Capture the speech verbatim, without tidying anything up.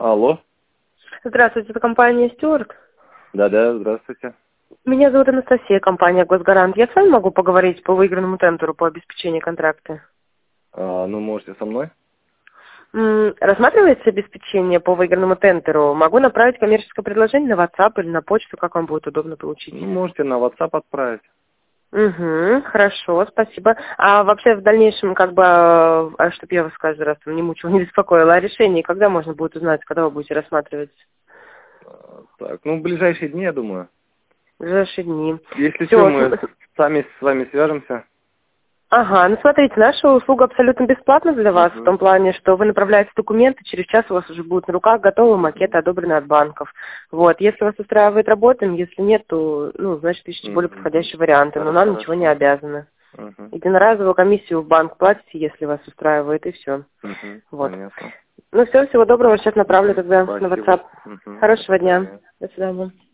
Алло. Здравствуйте, это компания Стюарт. Да-да, здравствуйте. Меня зовут Анастасия, компания Госгарант. Я с вами могу поговорить по выигранному тендеру по обеспечению контракта? А, ну, можете со мной? М, Рассматривается обеспечение по выигранному тендеру? Могу направить коммерческое предложение на WhatsApp или на почту, как вам будет удобно получить. Ну, можете на WhatsApp отправить. Угу, хорошо, спасибо. А вообще в дальнейшем, как бы, а, чтобы я вас каждый раз там не мучила, не беспокоила, о решении, когда можно будет узнать, когда вы будете рассматривать? А, Так, ну, в ближайшие дни, я думаю. В ближайшие дни. Если что, Все. мы с- сами с вами свяжемся. Ага, ну смотрите, наша услуга абсолютно бесплатна для вас, в Угу. том плане, что вы направляете документы, через час у вас уже будут на руках готовы макеты, одобренные от банков. Вот, если вас устраивает, работаем, если нет, то, ну, значит, ищите более Угу. подходящие варианты, но нам ничего не Хорошо. обязаны. Угу. Единоразовую комиссию в банк платите, если вас устраивает, и все. Угу. Вот. Понятно. Ну все, всего доброго, сейчас направлю тогда на Спасибо. WhatsApp. Угу. До Хорошего дня. свидания. До свидания.